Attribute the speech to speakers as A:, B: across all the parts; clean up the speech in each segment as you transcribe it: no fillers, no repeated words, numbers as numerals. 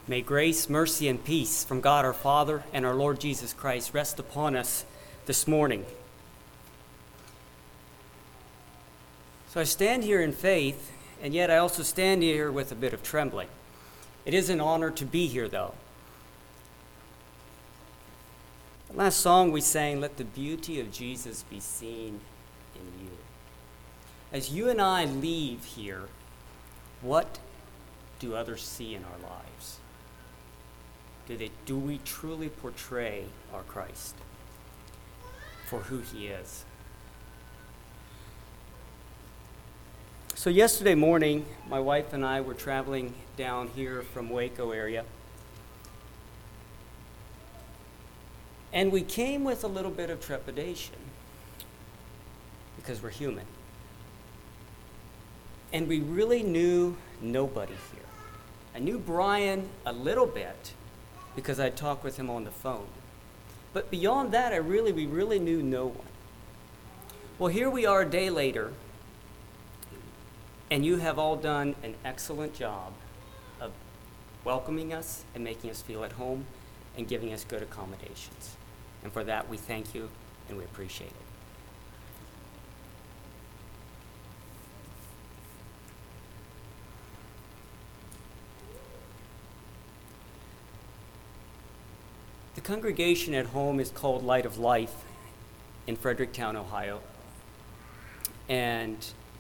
A: May grace, mercy, and peace from God our Father and our Lord Jesus Christ rest upon us this morning. So I stand here in faith, and yet I also stand here with a bit of trembling. It is an honor to be here, though. The last song we sang, "Let the beauty of Jesus be seen in you." As you and I leave here, what do others see in our lives? Do we truly portray our Christ for who he is? So yesterday morning, my wife and I were traveling down here from Waco area. And we came with a little bit of trepidation because we're human. And we really knew nobody here. I knew Brian a little bit because I talked with him on the phone. But beyond that, we really knew no one. Well, here we are a day later, and you have all done an excellent job of welcoming us and making us feel at home and giving us good accommodations. And for that, we thank you and we appreciate it. The congregation at home is called Light of Life in Fredericktown, Ohio. And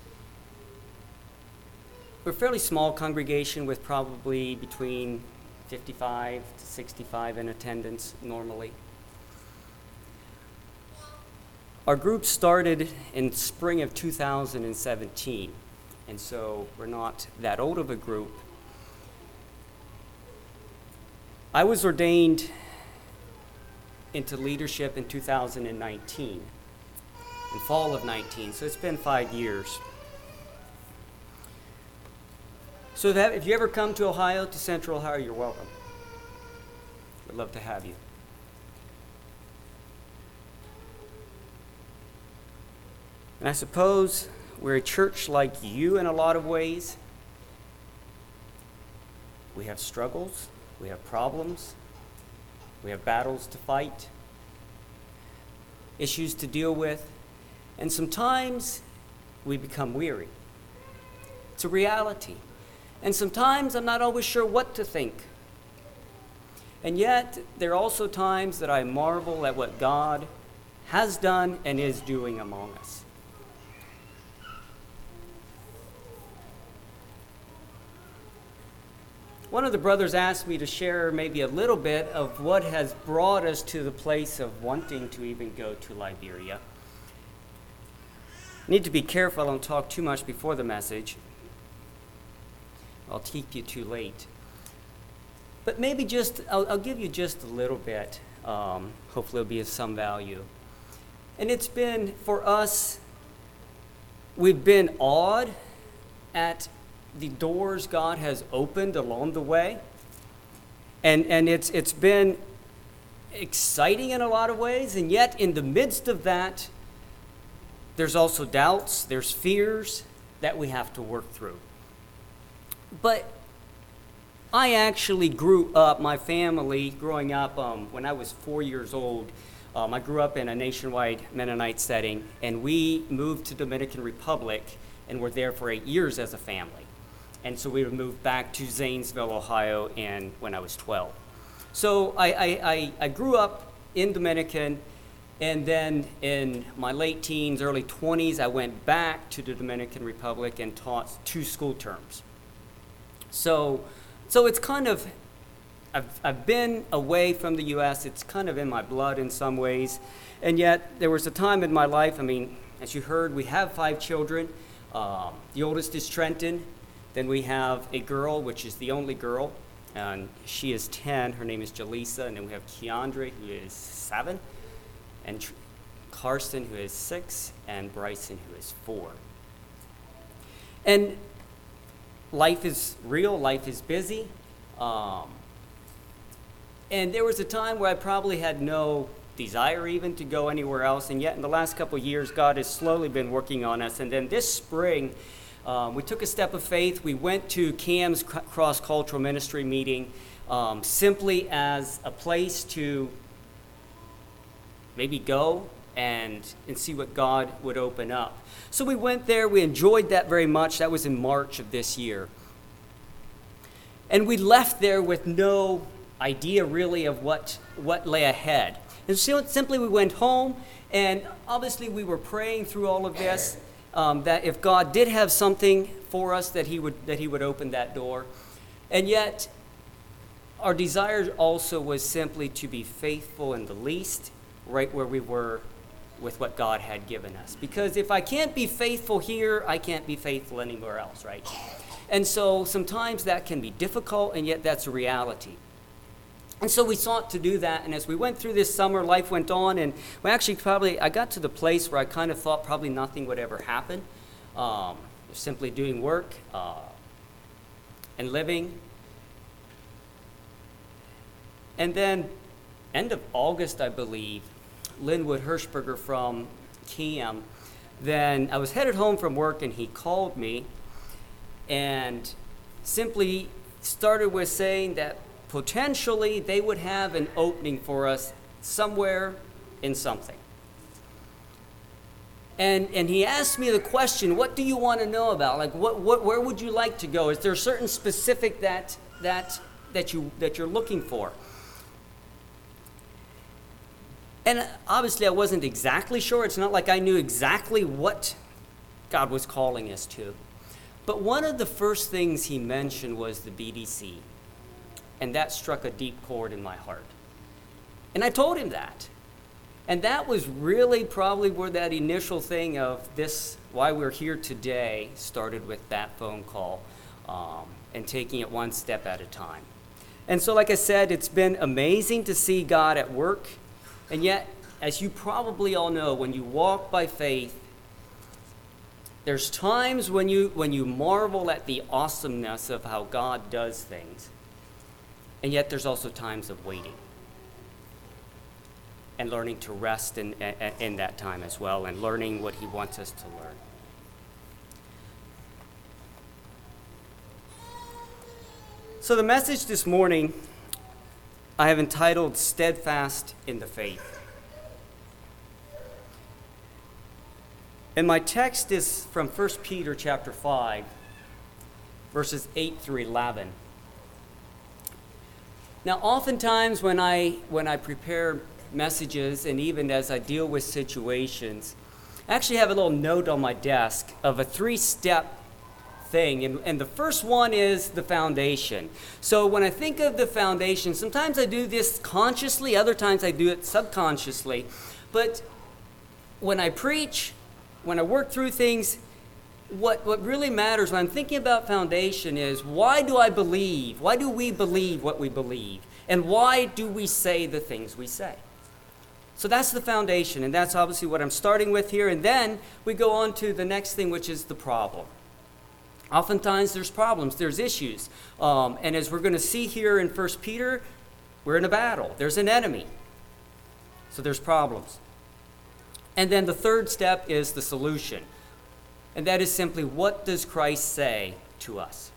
A: we're a fairly small congregation with probably between 55 to 65 in attendance normally. Our group started in spring of 2017, and so we're not that old of a group. I was ordained into leadership in 2019, in fall of 19, so it's been 5 years. So if you ever come to Ohio, to Central Ohio, you're welcome. We'd love to have you. And I suppose we're a church like you in a lot of ways. We have struggles, we have problems, we have battles to fight, issues to deal with, and sometimes we become weary. It's a reality. And sometimes I'm not always sure what to think. And yet, there are also times that I marvel at what God has done and is doing among us. One of the brothers asked me to share maybe a little bit of what has brought us to the place of wanting to even go to Liberia. I need to be careful I don't talk too much before the message. I'll keep you too late. But maybe I'll give you just a little bit. Hopefully it'll be of some value. And it's been, for us, we've been awed at the doors God has opened along the way. And it's been exciting in a lot of ways, and yet in the midst of that, there's also doubts, there's fears that we have to work through. But I actually grew up, my family, growing up when I was 4 years old, I grew up in a nationwide Mennonite setting, and we moved to Dominican Republic and were there for 8 years as a family. And so we moved back to Zanesville, Ohio, when I was 12. So I grew up in Dominican, and then in my late teens, early 20s, I went back to the Dominican Republic and taught 2 school terms. So it's kind of, I've been away from the U.S., it's kind of in my blood in some ways, and yet there was a time in my life, as you heard, we have 5 children. The oldest is Trenton. Then we have a girl, which is the only girl, and she is 10. Her name is Jaleesa. And then we have Keandre, who is 7, and Carson, who is 6, and Bryson, who is 4. And life is real. Life is busy. And there was a time where I probably had no desire even to go anywhere else. And yet in the last couple of years, God has slowly been working on us. And then this spring, We took a step of faith. We went to CAM's cross-cultural ministry meeting simply as a place to maybe go and see what God would open up. So we went there. We enjoyed that very much. That was in March of this year. And we left there with no idea really of what lay ahead. And so simply we went home, and obviously we were praying through all of this, that if God did have something for us, that he would open that door. And yet our desire also was simply to be faithful in the least, right where we were with what God had given us. Because if I can't be faithful here, I can't be faithful anywhere else, right? And so sometimes that can be difficult, and yet that's a reality. And so we sought to do that, and as we went through this summer, life went on, and we actually I got to the place where I kind of thought probably nothing would ever happen. Simply doing work and living. And then, end of August, I believe, Linwood Hirschberger from CAM, then I was headed home from work, and he called me and simply started with saying that potentially they would have an opening for us somewhere in something. And he asked me the question, what do you want to know about? Like, where would you like to go? Is there a certain specific that you're looking for? And obviously I wasn't exactly sure. It's not like I knew exactly what God was calling us to. But one of the first things he mentioned was the BDC. And that struck a deep chord in my heart. And I told him that. And that was really probably where that initial thing of this, why we're here today, started with that phone call and taking it one step at a time. And so, like I said, it's been amazing to see God at work. And yet, as you probably all know, when you walk by faith, there's times when you marvel at the awesomeness of how God does things. And yet there's also times of waiting and learning to rest in that time as well, and learning what he wants us to learn. So the message this morning I have entitled Steadfast in the Faith. And my text is from 1 Peter chapter 5, verses 8 through 11. Now, oftentimes when I prepare messages, and even as I deal with situations, I actually have a little note on my desk of a 3-step thing. And the first one is the foundation. So when I think of the foundation, sometimes I do this consciously, other times I do it subconsciously. But when I preach, when I work through things, what really matters when I'm thinking about foundation is, why do I believe? Why do we believe what we believe? And why do we say the things we say? So that's the foundation, and that's obviously what I'm starting with here. And then we go on to the next thing, which is the problem. Oftentimes there's problems, there's issues. And as we're going to see here in 1 Peter, we're in a battle. There's an enemy. So there's problems. And then the third step is the solution. And that is simply, what does Christ say to us?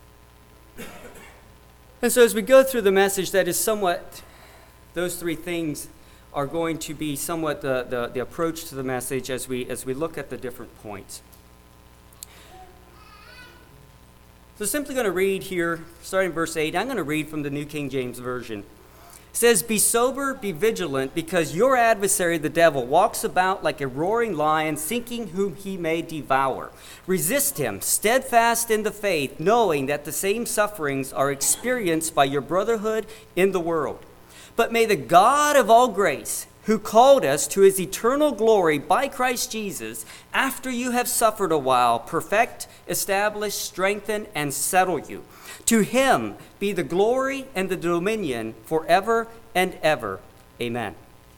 A: And so as we go through the message, that is somewhat, those 3 things are going to be somewhat the approach to the message as we look at the different points. So simply going to read here, starting verse 8. I'm going to read from the New King James Version. It says, "Be sober, be vigilant, because your adversary, the devil, walks about like a roaring lion, seeking whom he may devour. Resist him, steadfast in the faith, knowing that the same sufferings are experienced by your brotherhood in the world. But may the God of all grace, who called us to his eternal glory by Christ Jesus, after you have suffered a while, perfect, establish, strengthen, and settle you. To him be the glory and the dominion forever and ever. Amen."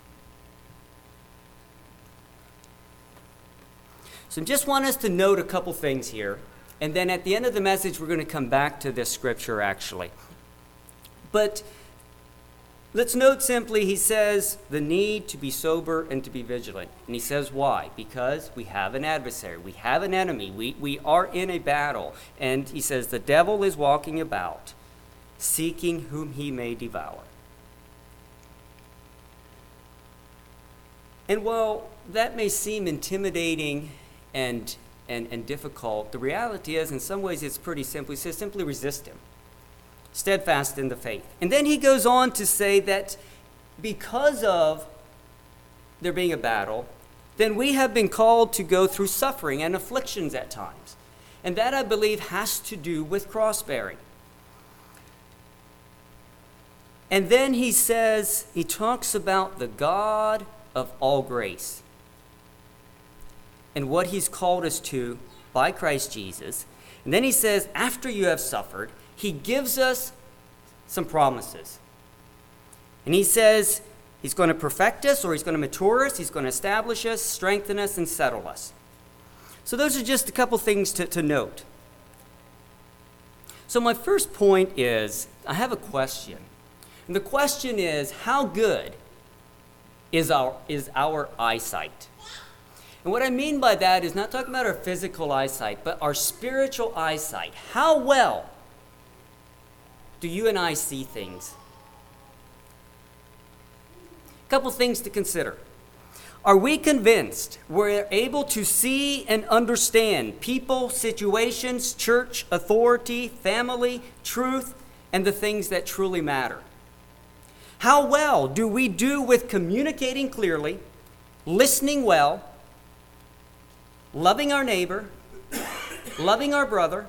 A: So I just want us to note a couple things here. And then at the end of the message, we're going to come back to this scripture actually. But Let's note simply, he says, the need to be sober and to be vigilant. And he says why? Because we have an adversary. We have an enemy. We are in a battle. And he says the devil is walking about, seeking whom he may devour. And while that may seem intimidating and difficult, the reality is, in some ways, it's pretty simple. He says, simply resist him. Steadfast in the faith. And then he goes on to say that because of there being a battle, then we have been called to go through suffering and afflictions at times. And that, I believe, has to do with cross-bearing. And then he says, he talks about the God of all grace and what he's called us to by Christ Jesus. And then he says, after you have suffered, he gives us some promises. And he says he's going to perfect us, or he's going to mature us, he's going to establish us, strengthen us, and settle us. So those are just a couple things to note. So my first point is, I have a question. And the question is, how good is our eyesight? And what I mean by that is not talking about our physical eyesight, but our spiritual eyesight. How well do you and I see things? A couple things to consider. Are we convinced we're able to see and understand people, situations, church, authority, family, truth, and the things that truly matter? How well do we do with communicating clearly, listening well, loving our neighbor, loving our brother?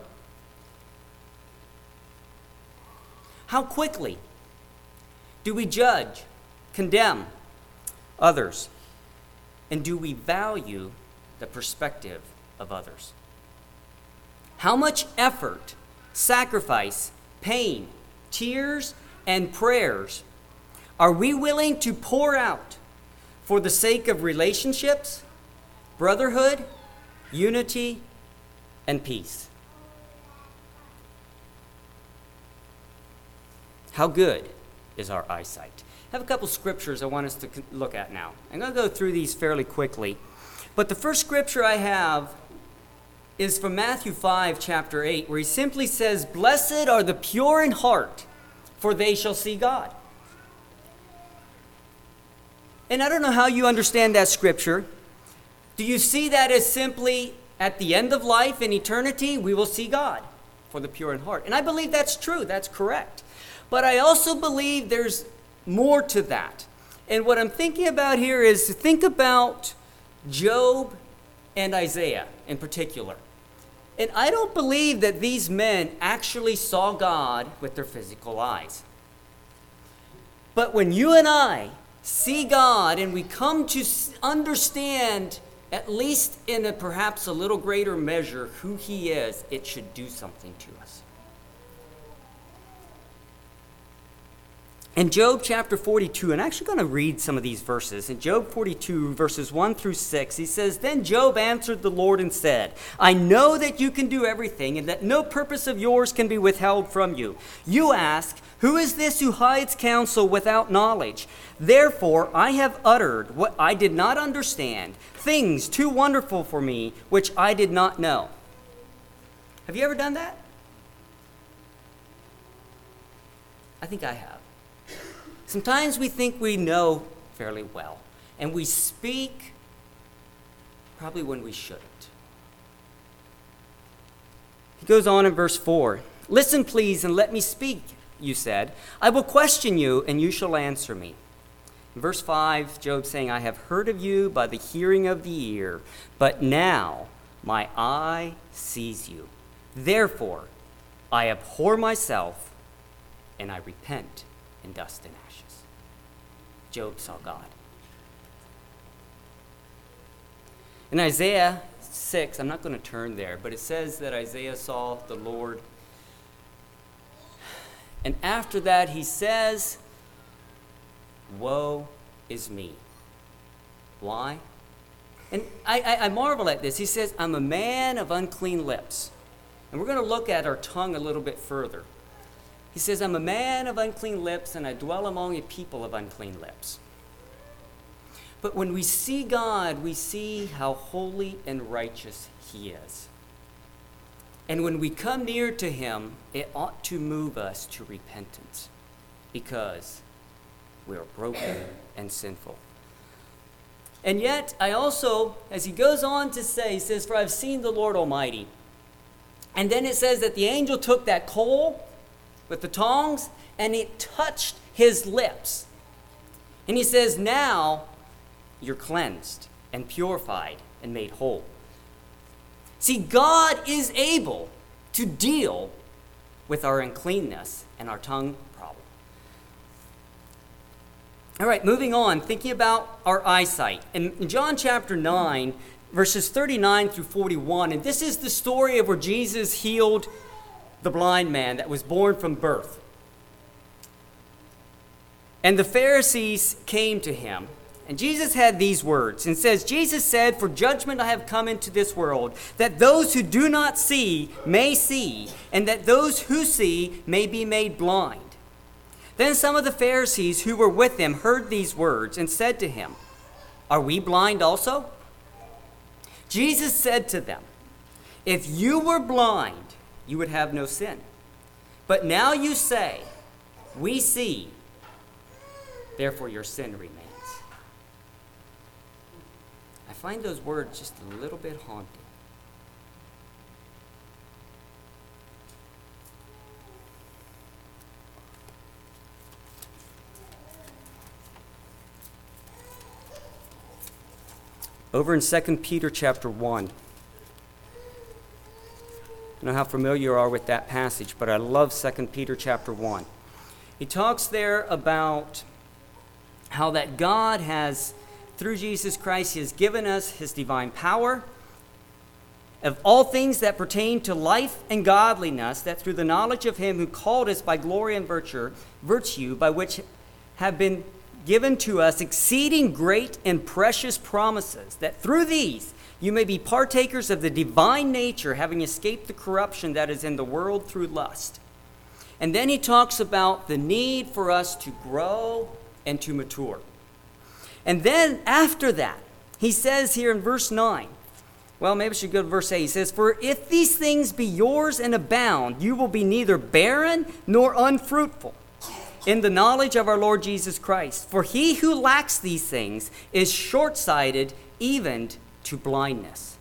A: How quickly do we judge, condemn others? And do we value the perspective of others? How much effort, sacrifice, pain, tears, and prayers are we willing to pour out for the sake of relationships, brotherhood, unity, and peace? How good is our eyesight? I have a couple scriptures I want us to look at now. I'm going to go through these fairly quickly. But the first scripture I have is from Matthew 5, chapter 8, where he simply says, "Blessed are the pure in heart, for they shall see God." And I don't know how you understand that scripture. Do you see that as simply at the end of life in eternity, we will see God for the pure in heart? And I believe that's true. That's correct. But I also believe there's more to that. And what I'm thinking about here is think about Job and Isaiah in particular. And I don't believe that these men actually saw God with their physical eyes. But when you and I see God and we come to understand, at least in a perhaps a little greater measure, who he is, it should do something to us. In Job chapter 42, and I'm actually going to read some of these verses. In Job 42, verses 1 through 6, he says, "Then Job answered the Lord and said, I know that you can do everything, and that no purpose of yours can be withheld from you. You ask, who is this who hides counsel without knowledge? Therefore I have uttered what I did not understand, things too wonderful for me, which I did not know." Have you ever done that? I think I have. Sometimes we think we know fairly well, and we speak probably when we shouldn't. He goes on in verse 4. "Listen, please, and let me speak, you said. I will question you, and you shall answer me." In verse 5, Job saying, "I have heard of you by the hearing of the ear, but now my eye sees you. Therefore I abhor myself, and I repent in dust and ashes." Job saw God. In Isaiah 6, I'm not going to turn there, but it says that Isaiah saw the Lord. And after that, he says, "Woe is me." Why? And I marvel at this. He says, "I'm a man of unclean lips." And we're going to look at our tongue a little bit further. He says, I'm a man of unclean lips, and I dwell among a people of unclean lips. But when we see God, we see how holy and righteous he is. And when we come near to him, it ought to move us to repentance, because we are broken and sinful. And yet, I also, as he goes on to say, he says, for I've seen the Lord Almighty. And then it says that the angel took that coal with the tongs, and it touched his lips. And he says, now you're cleansed and purified and made whole. See, God is able to deal with our uncleanness and our tongue problem. All right, moving on, thinking about our eyesight. In John chapter 9, verses 39 through 41, and this is the story of where Jesus healed the blind man that was born from birth. And the Pharisees came to him, and Jesus had these words, and says, Jesus said, for judgment I have come into this world, that those who do not see may see, and that those who see may be made blind. Then some of the Pharisees who were with him heard these words, and said to him, are we blind also? Jesus said to them, if you were blind, you would have no sin. But now you say, we see, therefore your sin remains. I find those words just a little bit haunting. Over in 2 Peter chapter 1. I don't know how familiar you are with that passage, but I love 2 Peter chapter 1. He talks there about how that God has, through Jesus Christ, he has given us his divine power of all things that pertain to life and godliness, that through the knowledge of him who called us by glory and virtue, by which have been given to us exceeding great and precious promises, that through these you may be partakers of the divine nature, having escaped the corruption that is in the world through lust. And then he talks about the need for us to grow and to mature. And then after that, he says here in verse 9, well, maybe I should go to verse 8. He says, for if these things be yours and abound, you will be neither barren nor unfruitful in the knowledge of our Lord Jesus Christ. For he who lacks these things is short-sighted, even to blindness,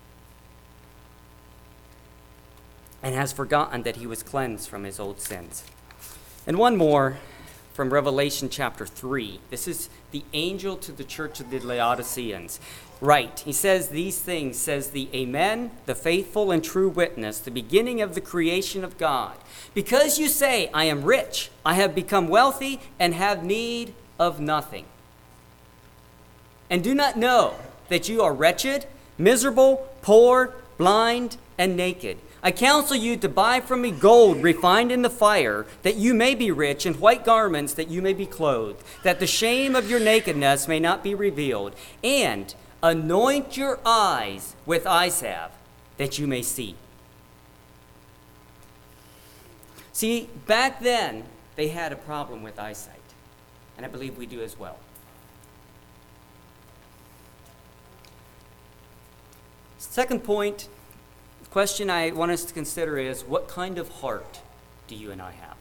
A: and has forgotten that he was cleansed from his old sins. And one more from Revelation chapter 3. This is the angel to the church of the Laodiceans. Right, he says these things, says the Amen, the faithful and true witness, the beginning of the creation of God. Because you say, I am rich, I have become wealthy, and have need of nothing, and do not know that you are wretched, miserable, poor, blind, and naked. I counsel you to buy from me gold refined in the fire, that you may be rich, and white garments, that you may be clothed, that the shame of your nakedness may not be revealed, and anoint your eyes with eye salve, that you may see. See, back then, they had a problem with eyesight, and I believe we do as well. Second point, the question I want us to consider is, what kind of heart do you and I have?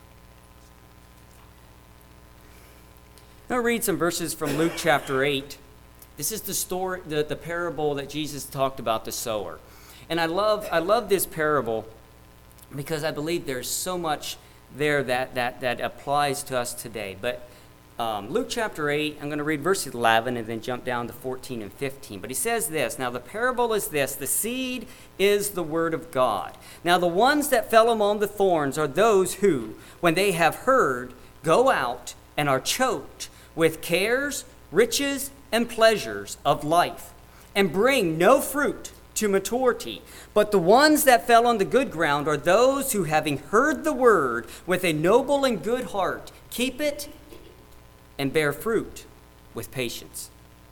A: I'm going to read some verses from Luke chapter 8. This is the story, the parable that Jesus talked about, the sower. And I love this parable because I believe there's so much there that applies to us today. But Luke chapter 8, I'm going to read verse 11 and then jump down to 14 and 15. But he says this, now the parable is this, the seed is the word of God. Now the ones that fell among the thorns are those who, when they have heard, go out and are choked with cares, riches, and pleasures of life, and bring no fruit to maturity. But the ones that fell on the good ground are those who, having heard the word with a noble and good heart, keep it and bear fruit with patience.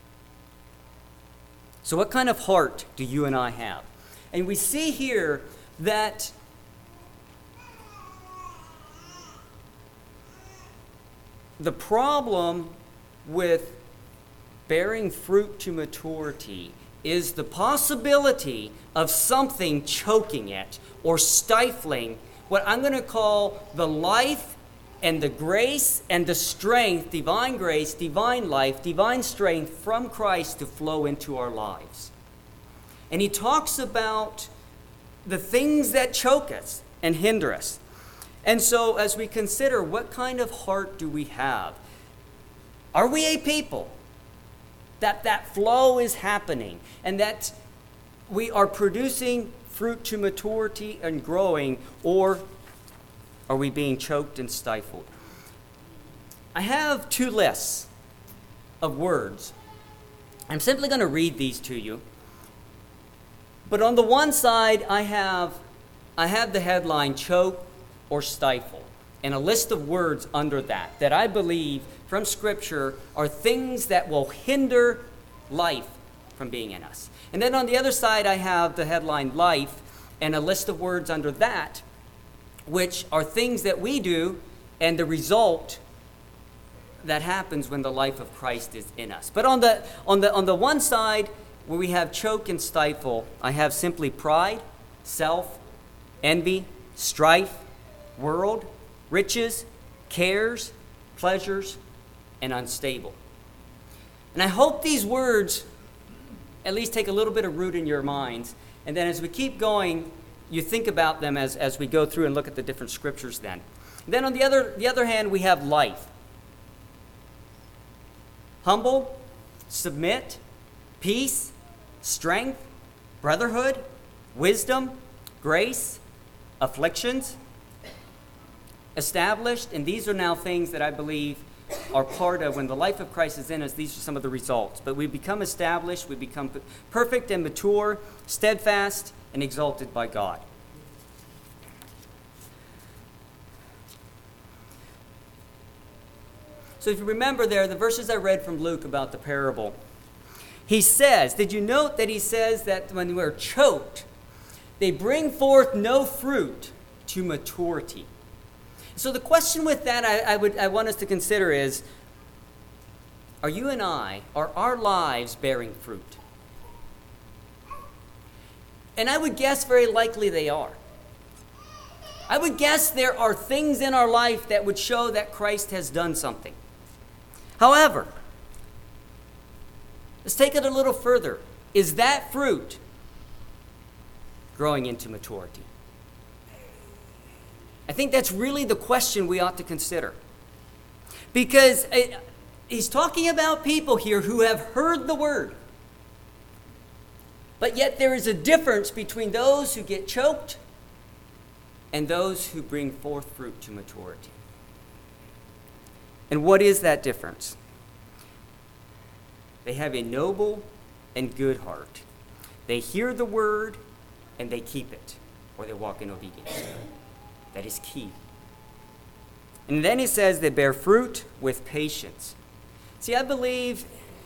A: So what kind of heart do you and I have? And we see here that the problem with bearing fruit to maturity is the possibility of something choking it or stifling what I'm going to call the life and the grace and the strength, divine grace, divine life, divine strength from Christ to flow into our lives. And he talks about the things that choke us and hinder us. And so as we consider what kind of heart do we have, are we a people that flow is happening and that we are producing fruit to maturity and growing, or are we being choked and stifled? I have two lists of words. I'm simply going to read these to you. But on the one side, I have the headline choke or stifle, and a list of words under that I believe from Scripture are things that will hinder life from being in us. And then on the other side, I have the headline life and a list of words under that, which are things that we do and the result that happens when the life of Christ is in us. But on the one side, where we have choke and stifle, I have simply pride, self, envy, strife, world, riches, cares, pleasures, and unstable. And I hope these words at least take a little bit of root in your minds. And then as we keep going, you think about them as we go through and look at the different scriptures then. And then on the other hand, we have life. Humble, submit, peace, strength, brotherhood, wisdom, grace, afflictions, established. And these are now things that I believe are part of when the life of Christ is in us. These are some of the results. But we become established, we become perfect and mature, steadfast, and exalted by God. So if you remember there, the verses I read from Luke about the parable, he says, did you note that he says that when we're choked, they bring forth no fruit to maturity? So the question with that I want us to consider is, are you and I, are our lives bearing fruit? And I would guess very likely they are. I would guess there are things in our life that would show that Christ has done something. However, let's take it a little further. Is that fruit growing into maturity? I think that's really the question we ought to consider. Because he's talking about people here who have heard the word. But yet there is a difference between those who get choked and those who bring forth fruit to maturity. And what is that difference? They have a noble and good heart. They hear the word and they keep it, or they walk in obedience. That is key. And then he says they bear fruit with patience. See, I believe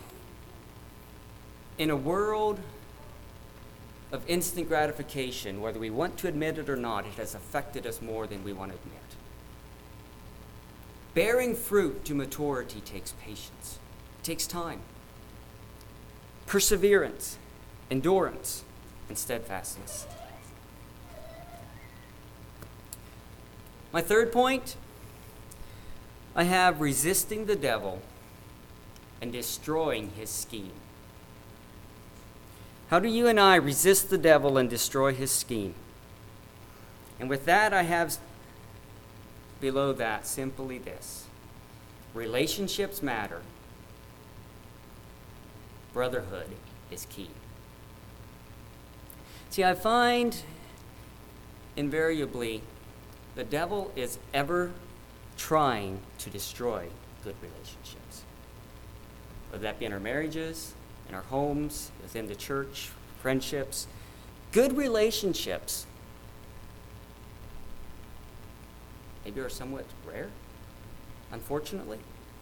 A: in a world of instant gratification, whether we want to admit it or not, it has affected us more than we want to admit. Bearing fruit to maturity takes patience. It takes time. Perseverance, endurance, and steadfastness. My third point, I have resisting the devil and destroying his scheme. How do you and I resist the devil and destroy his scheme? And with that, I have below that simply this. Relationships matter. Brotherhood is key. See, I find invariably the devil is ever trying to destroy good relationships. Whether that be in our marriages, in our homes, within the church, friendships. Good relationships maybe are somewhat rare, unfortunately.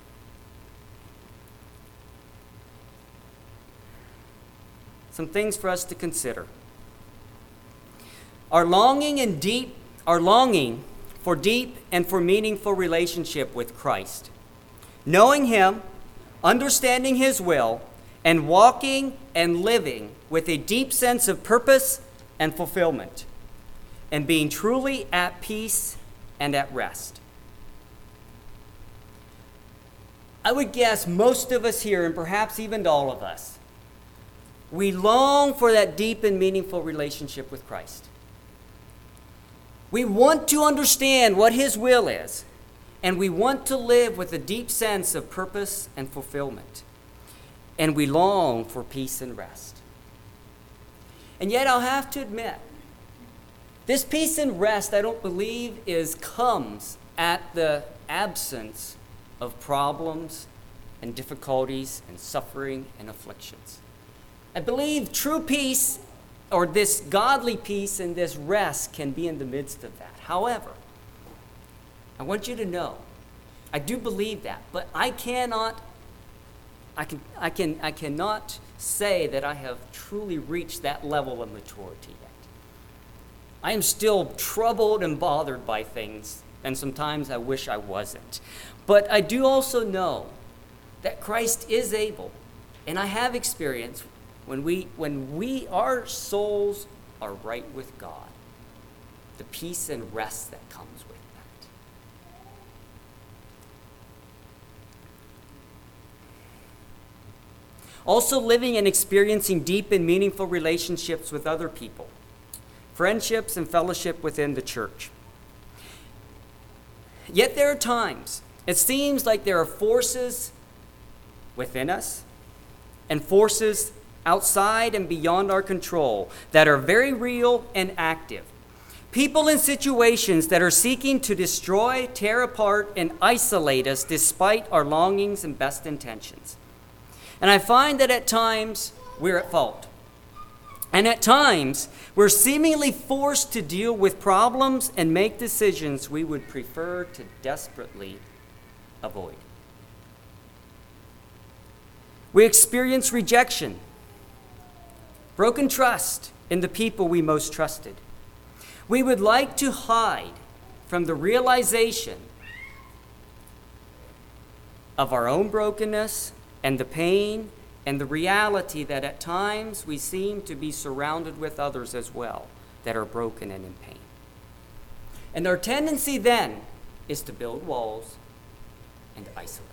A: Some things for us to consider. Our longing for deep and for meaningful relationship with Christ knowing Him, understanding His will, and walking and living with a deep sense of purpose and fulfillment, and being truly at peace and at rest. I would guess most of us here, and perhaps even all of us, we long for that deep and meaningful relationship with Christ. We want to understand what His will is, and we want to live with a deep sense of purpose and fulfillment. And we long for peace and rest. And yet I'll have to admit, this peace and rest, I don't believe, comes at the absence of problems and difficulties and suffering and afflictions. I believe true peace, or this godly peace and this rest, can be in the midst of that. However, I want you to know, I do believe that, but I cannot say that I have truly reached that level of maturity yet. I am still troubled and bothered by things, and sometimes I wish I wasn't. But I do also know that Christ is able, and I have experienced when our souls are right with God, the peace and rest that comes with that. Also, living and experiencing deep and meaningful relationships with other people, friendships and fellowship within the church. Yet there are times, it seems like there are forces within us and forces outside and beyond our control that are very real and active. People and situations that are seeking to destroy, tear apart, and isolate us despite our longings and best intentions. And I find that at times we're at fault. And at times we're seemingly forced to deal with problems and make decisions we would prefer to desperately avoid. We experience rejection, broken trust in the people we most trusted. We would like to hide from the realization of our own brokenness and the pain and the reality that at times we seem to be surrounded with others as well that are broken and in pain. And our tendency then is to build walls and isolate.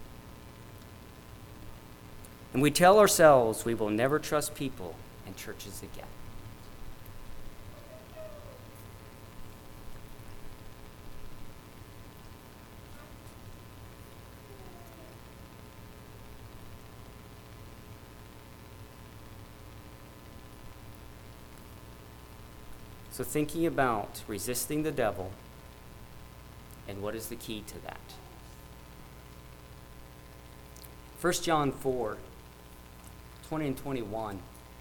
A: And we tell ourselves we will never trust people and churches again. So thinking about resisting the devil, and what is the key to that? 1 John 4, 20 and 21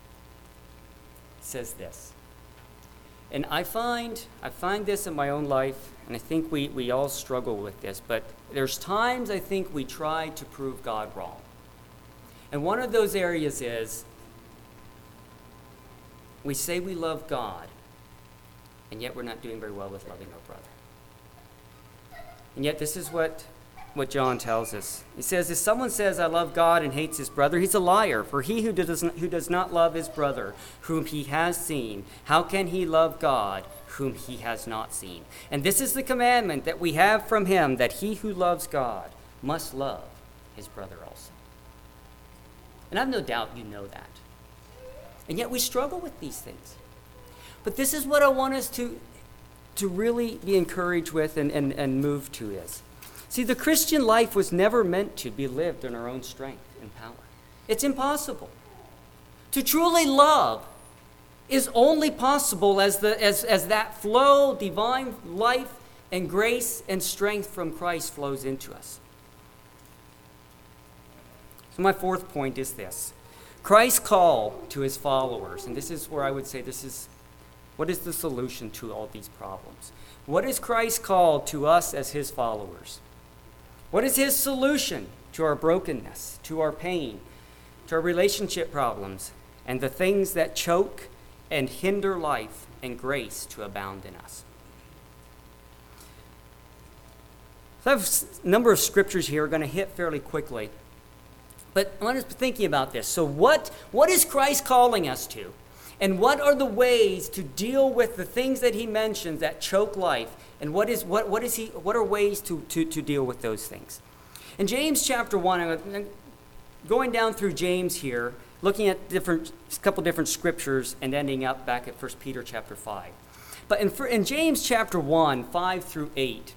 A: says this. And I find this in my own life, and I think we all struggle with this, but there's times I think we try to prove God wrong. And one of those areas is we say we love God, and yet we're not doing very well with loving our brother. And yet this is what John tells us. He says, if someone says, I love God and hates his brother, he's a liar. For he who does not love his brother, whom he has seen, how can he love God, whom he has not seen? And this is the commandment that we have from him, that he who loves God must love his brother also. And I have no doubt you know that. And yet we struggle with these things. But this is what I want us to really be encouraged with and move to is. See, the Christian life was never meant to be lived in our own strength and power. It's impossible. To truly love is only possible as that flow, divine life and grace and strength from Christ flows into us. So my fourth point is this. Christ's call to his followers, and this is where I would say what is the solution to all these problems? What is Christ's call to us as his followers? What is his solution to our brokenness, to our pain, to our relationship problems, and the things that choke and hinder life and grace to abound in us? So I have a number of scriptures here. We're going to hit fairly quickly. But I was thinking about this. So what is Christ calling us to? And what are the ways to deal with the things that he mentions that choke life? And what are ways to deal with those things? In James chapter 1, I'm going down through James here, looking at a couple different scriptures and ending up back at 1 Peter chapter 5. But in James chapter 1, 5 through 8,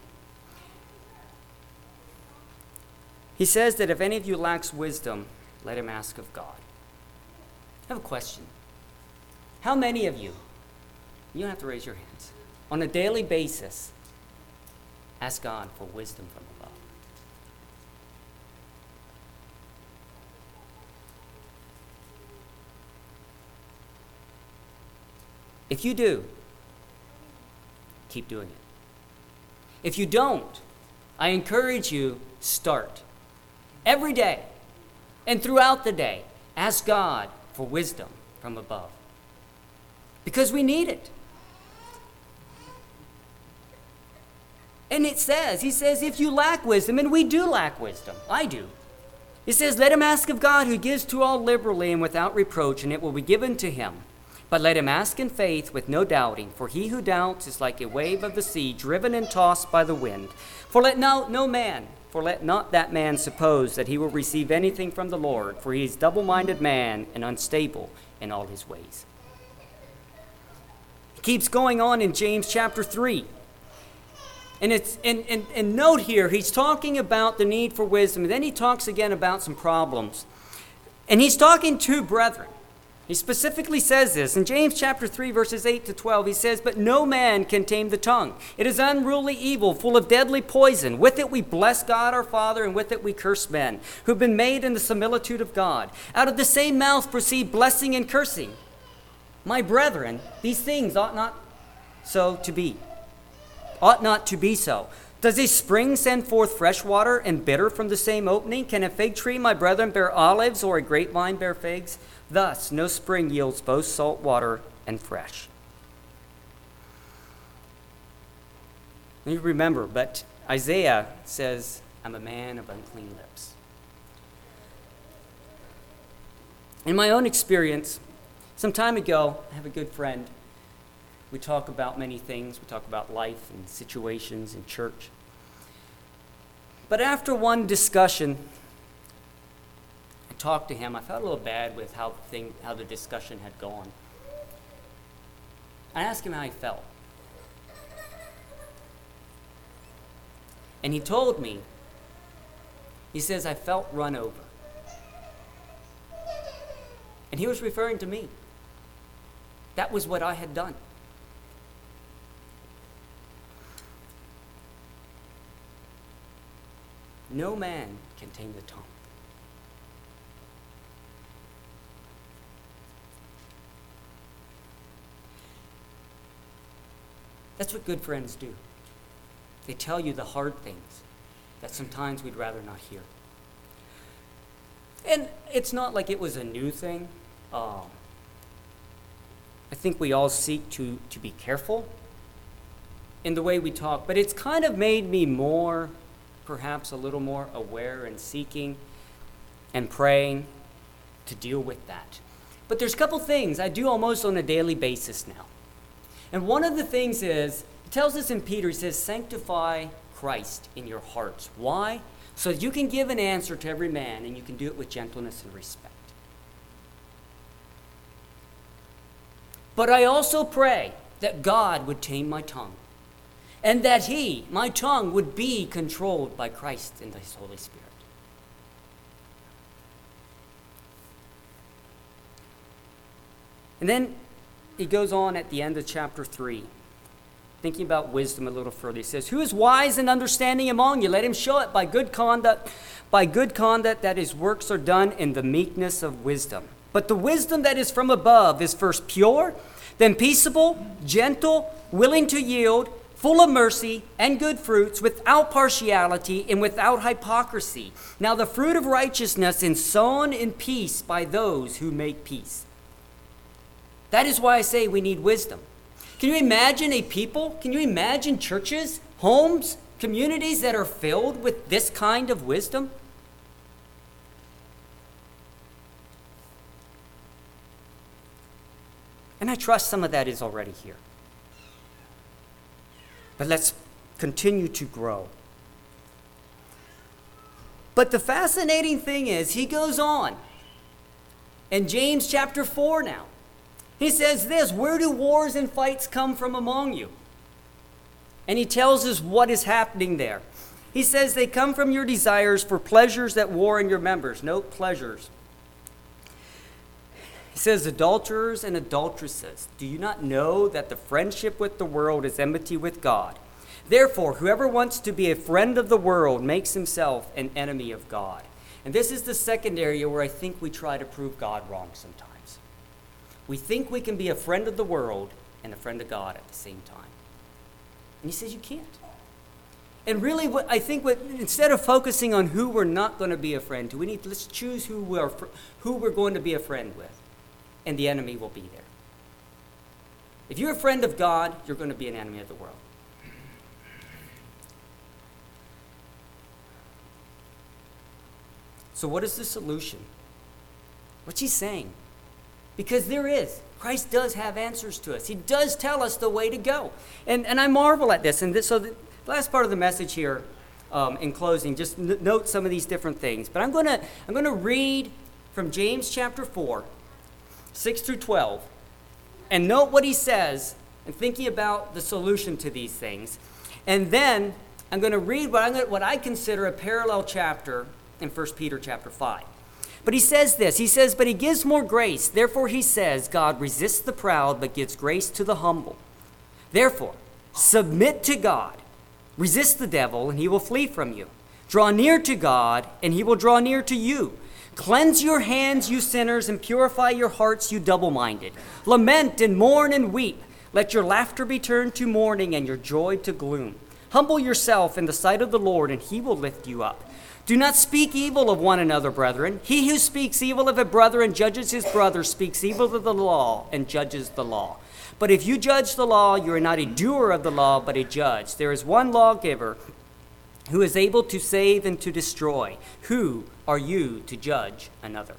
A: he says that if any of you lacks wisdom, let him ask of God. I have a question. How many of you don't have to raise your hands, on a daily basis, ask God for wisdom from above? If you do, keep doing it. If you don't, I encourage you, start. Every day and throughout the day, ask God for wisdom from above. Because we need it. And he says, if you lack wisdom, and we do lack wisdom, I do. He says, let him ask of God who gives to all liberally and without reproach, and it will be given to him. But let him ask in faith with no doubting, for he who doubts is like a wave of the sea, driven and tossed by the wind. For let not that man suppose that he will receive anything from the Lord, for he is double-minded man and unstable in all his ways. He keeps going on in James chapter 3. And note here, he's talking about the need for wisdom, and then he talks again about some problems. And he's talking to brethren. He specifically says this. In James chapter 3, verses 8 to 12, he says, but no man can tame the tongue. It is unruly evil, full of deadly poison. With it we bless God our Father, and with it we curse men, who have been made in the similitude of God. Out of the same mouth proceed blessing and cursing. My brethren, these things ought not to be so. Does a spring send forth fresh water and bitter from the same opening? Can a fig tree, my brethren, bear olives, or a grapevine bear figs? Thus, no spring yields both salt water and fresh. You remember, but Isaiah says, I'm a man of unclean lips. In my own experience, some time ago, I have a good friend. We talk about many things. We talk about life and situations in church. But after one discussion, I talked to him. I felt a little bad with how the discussion had gone. I asked him how he felt. And he told me, he says, I felt run over. And he was referring to me. That was what I had done. No man can tame the tongue. That's what good friends do. They tell you the hard things that sometimes we'd rather not hear. And it's not like it was a new thing. I think we all seek to be careful in the way we talk, but it's kind of made me perhaps a little more aware and seeking and praying to deal with that. But there's a couple things I do almost on a daily basis now. And one of the things is, he tells us in Peter, he says, sanctify Christ in your hearts. Why? So that you can give an answer to every man, and you can do it with gentleness and respect. But I also pray that God would tame my tongue, and that my tongue, would be controlled by Christ and His Holy Spirit. And then he goes on at the end of chapter 3, thinking about wisdom a little further. He says, who is wise and understanding among you? Let him show it by good conduct that his works are done in the meekness of wisdom. But the wisdom that is from above is first pure, then peaceable, gentle, willing to yield, full of mercy and good fruits, without partiality and without hypocrisy. Now the fruit of righteousness is sown in peace by those who make peace. That is why I say we need wisdom. Can you imagine a people? Can you imagine churches, homes, Communities that are filled with this kind of wisdom? And I trust some of that is already here. But let's continue to grow. But the fascinating thing is, he goes on. In James chapter 4 now, he says this, where do wars and fights come from among you? And he tells us what is happening there. He says they come from your desires for pleasures that war in your members. Note pleasures. He says, adulterers and adulteresses, do you not know that the friendship with the world is enmity with God? Therefore, whoever wants to be a friend of the world makes himself an enemy of God. And this is the second area where I think we try to prove God wrong sometimes. We think we can be a friend of the world and a friend of God at the same time. And he says you can't. And really, instead of focusing on who we're not going to be a friend to, let's choose who we're going to be a friend with. And the enemy will be there. If you're a friend of God, you're going to be an enemy of the world. So what is the solution? What's he saying? Because there is. Christ does have answers to us. He does tell us the way to go. And I marvel at this. So the last part of the message here, in closing, just note some of these different things. But I'm going to read from James chapter 4, 6 through 12, and note what he says, and thinking about the solution to these things. And then I'm going to read what I consider a parallel chapter in 1 Peter chapter 5. But he says this, but he gives more grace. Therefore he says, God resists the proud, but gives grace to the humble. Therefore, submit to God. Resist the devil, and he will flee from you. Draw near to God, and he will draw near to you. Cleanse your hands, you sinners, and purify your hearts, you double-minded. Lament and mourn and weep. Let your laughter be turned to mourning and your joy to gloom. Humble yourself in the sight of the Lord, and he will lift you up. Do not speak evil of one another, brethren. He who speaks evil of a brother and judges his brother speaks evil of the law and judges the law. But if you judge the law, you are not a doer of the law, but a judge. There is one lawgiver who is able to save and to destroy. Who are you to judge another?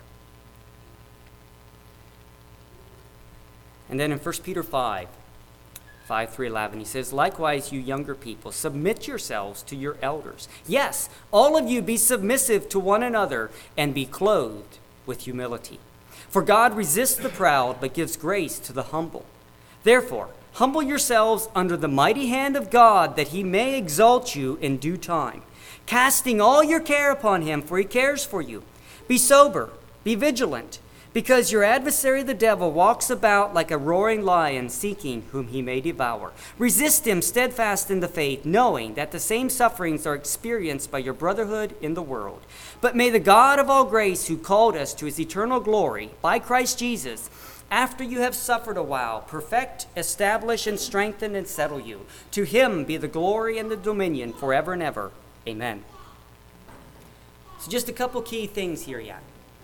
A: And then in 1 Peter 5 through 11, he says, likewise, you younger people, submit yourselves to your elders. Yes, all of you be submissive to one another and be clothed with humility. For God resists the proud, but gives grace to the humble. Therefore, humble yourselves under the mighty hand of God, that he may exalt you in due time, casting all your care upon him, for he cares for you. Be sober, be vigilant, because your adversary the devil walks about like a roaring lion, seeking whom he may devour. Resist him steadfast in the faith, knowing that the same sufferings are experienced by your brotherhood in the world. But may the God of all grace, who called us to his eternal glory by Christ Jesus, after you have suffered a while, perfect, establish, and strengthen, and settle you. To him be the glory and the dominion forever and ever. Amen. So just a couple key things here yet.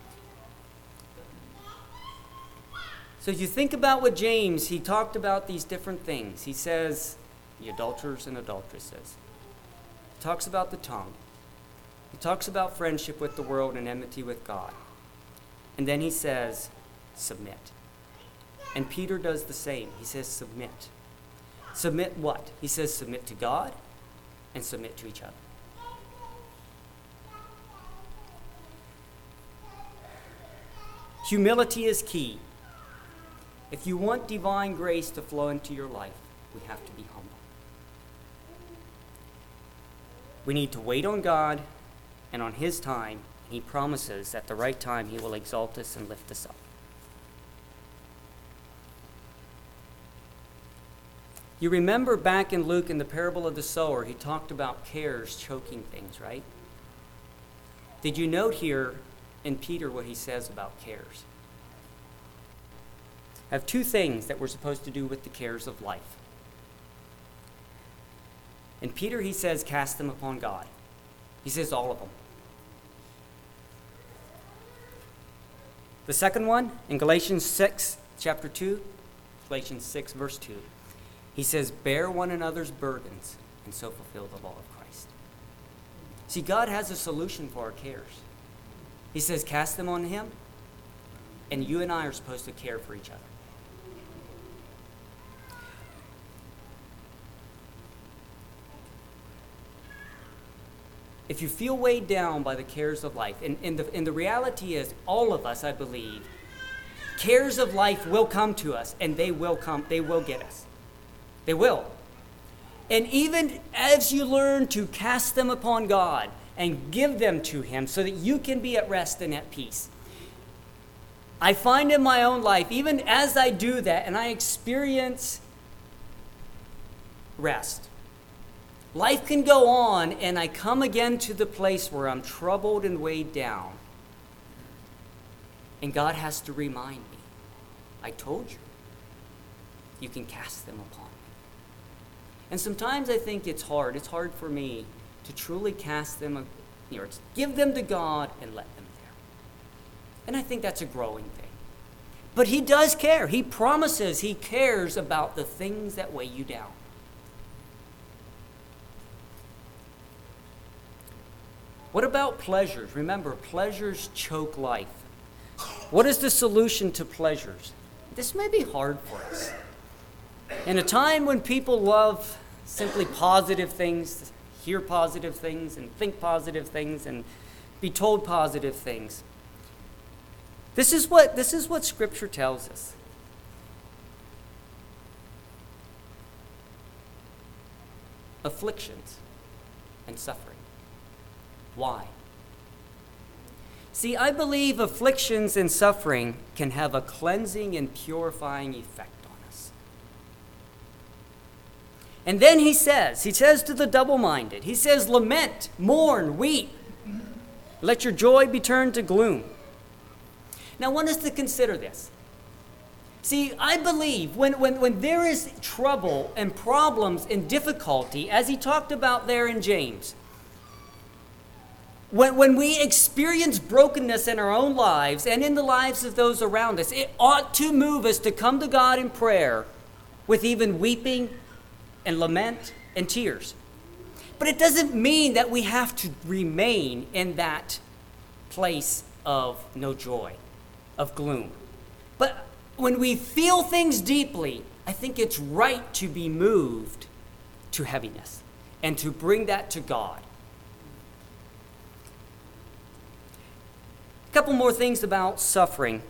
A: So as you think about what James, he talked about these different things. He says, the adulterers and adulteresses. He talks about the tongue. He talks about friendship with the world and enmity with God. And then he says, submit. And Peter does the same. He says, submit. Submit what? He says, submit to God and submit to each other. Humility is key. If you want divine grace to flow into your life, we have to be humble. We need to wait on God and on his time. He promises at the right time he will exalt us and lift us up. You remember back in Luke in the parable of the sower, he talked about cares choking things, right? Did you note here in Peter what he says about cares? I have two things that we're supposed to do with the cares of life. In Peter, he says, cast them upon God. He says all of them. The second one, in Galatians 6, chapter 2, Galatians 6, verse 2, he says, bear one another's burdens and so fulfill the law of Christ. See, God has a solution for our cares. He says, cast them on him, and you and I are supposed to care for each other. If you feel weighed down by the cares of life, and the reality is, all of us, I believe, cares of life will come to us, and they will get us. They will. And even as you learn to cast them upon God and give them to him so that you can be at rest and at peace, I find in my own life, even as I do that and I experience rest, life can go on and I come again to the place where I'm troubled and weighed down. And God has to remind me, I told you, you can cast them upon me. And sometimes I think it's hard. It's hard for me to truly cast them, give them to God and let them there. And I think that's a growing thing. But he does care. He promises he cares about the things that weigh you down. What about pleasures? Remember, pleasures choke life. What is the solution to pleasures? This may be hard for us. In a time when people love simply positive things, hear positive things, and think positive things, and be told positive things, this is what Scripture tells us. Afflictions and suffering. Why? See, I believe afflictions and suffering can have a cleansing and purifying effect on us. And then he says to the double-minded, he says, lament, mourn, weep. Let your joy be turned to gloom. Now, I want us to consider this. See, I believe when there is trouble and problems and difficulty, as he talked about there in James, when we experience brokenness in our own lives and in the lives of those around us, it ought to move us to come to God in prayer with even weeping and lament and tears. But it doesn't mean that we have to remain in that place of no joy, of gloom. But when we feel things deeply, I think it's right to be moved to heaviness and to bring that to God. A couple more things about suffering.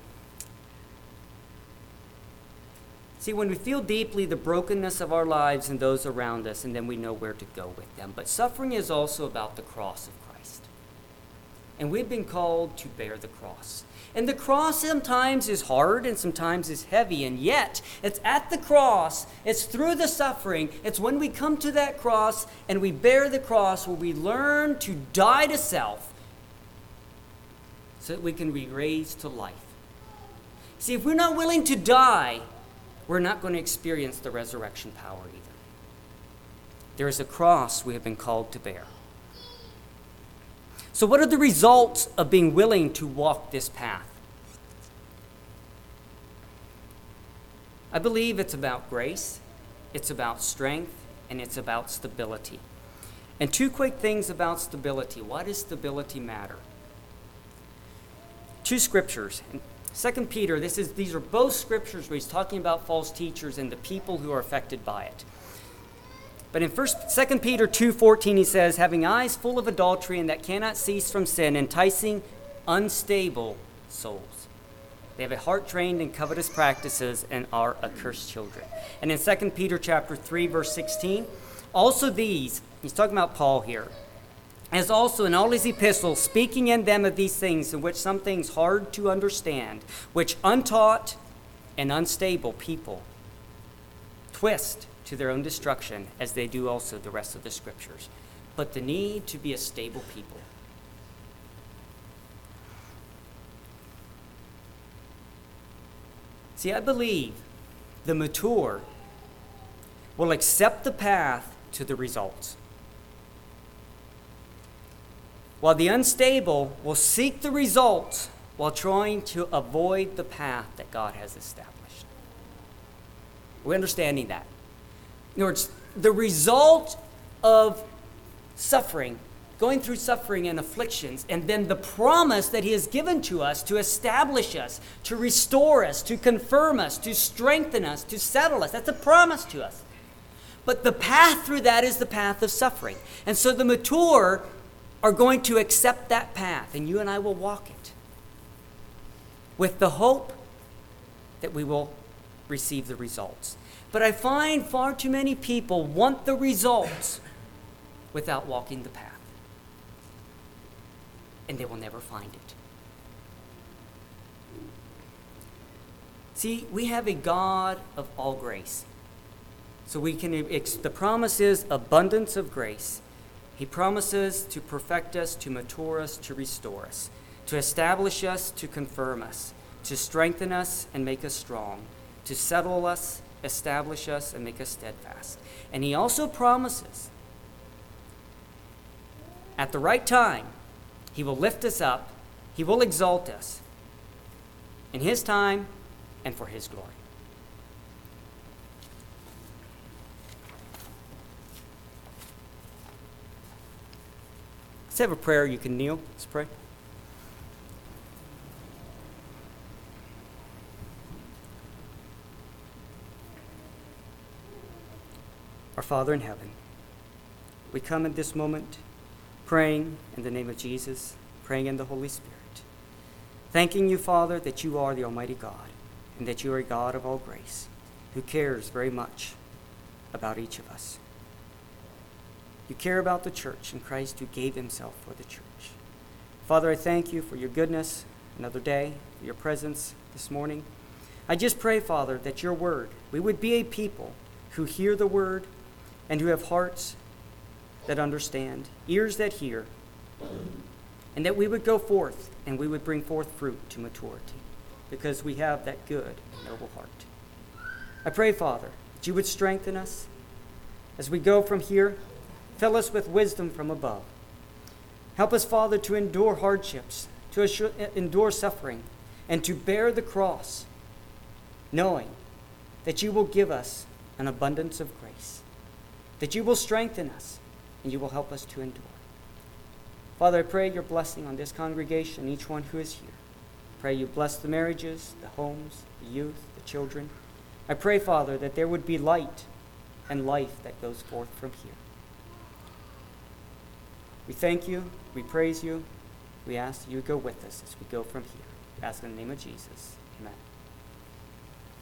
A: See, when we feel deeply the brokenness of our lives and those around us, and then we know where to go with them. But suffering is also about the cross of Christ. And we've been called to bear the cross. And the cross sometimes is hard and sometimes is heavy, and yet it's at the cross, it's through the suffering, it's when we come to that cross and we bear the cross where we learn to die to self so that we can be raised to life. See, if we're not willing to die, we're not going to experience the resurrection power either. There is a cross we have been called to bear. So what are the results of being willing to walk this path? I believe it's about grace, it's about strength, and it's about stability. And two quick things about stability. Why does stability matter? Two scriptures. 2 Peter, these are both scriptures where he's talking about false teachers and the people who are affected by it. But in 2 Peter 2:14, he says, having eyes full of adultery and that cannot cease from sin, enticing unstable souls. They have a heart trained in covetous practices and are accursed children. And in 2 Peter chapter 3, verse 16, also these, he's talking about Paul here, as also in all his epistles, speaking in them of these things, in which some things hard to understand, which untaught and unstable people twist to their own destruction, as they do also the rest of the scriptures. But the need to be a stable people. See, I believe the mature will accept the path to the results, while the unstable will seek the results while trying to avoid the path that God has established. We're understanding that. In other words, the result of suffering going through suffering and afflictions, and then the promise that he has given to us to establish us, to restore us, to confirm us, to strengthen us, to settle us. That's a promise to us. But the path through that is the path of suffering. And so the mature are going to accept that path, and you and I will walk it with the hope that we will receive the results. But I find far too many people want the results without walking the path. And they will never find it. See, we have a God of all grace. So we can, the promise is abundance of grace. He promises to perfect us, to mature us, to restore us, to establish us, to confirm us, to strengthen us and make us strong, to settle us, establish us, and make us steadfast. And he also promises at the right time, he will lift us up, he will exalt us in his time and for his glory. Let's have a prayer. You can kneel. Let's pray. Our Father in heaven, we come at this moment praying in the name of Jesus, praying in the Holy Spirit, thanking you, Father, that you are the Almighty God and that you are a God of all grace who cares very much about each of us. You care about the church and Christ who gave himself for the church. Father, I thank you for your goodness, another day, for your presence this morning. I just pray, Father, that your word, we would be a people who hear the word and who have hearts that understand, ears that hear, and that we would go forth and we would bring forth fruit to maturity because we have that good, noble heart. I pray, Father, that you would strengthen us as we go from here. Fill us with wisdom from above. Help us, Father, to endure hardships, to endure suffering, and to bear the cross, knowing that you will give us an abundance of grace, that you will strengthen us, and you will help us to endure. Father, I pray your blessing on this congregation, each one who is here. Pray you bless the marriages, the homes, the youth, the children. I pray, Father, that there would be light and life that goes forth from here. We thank you, we praise you, we ask that you go with us as we go from here. We ask in the name of Jesus. Amen.